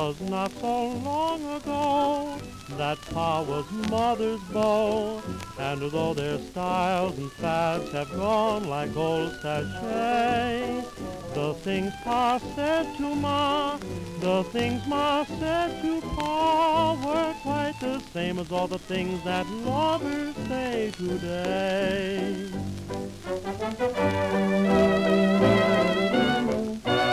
'twas not so long ago that Pa was Mother's beau. And though their styles and fads have gone like old sachet, the things Pa said to Ma, the things Ma said to Pa were quite the same as all the things that lovers say today.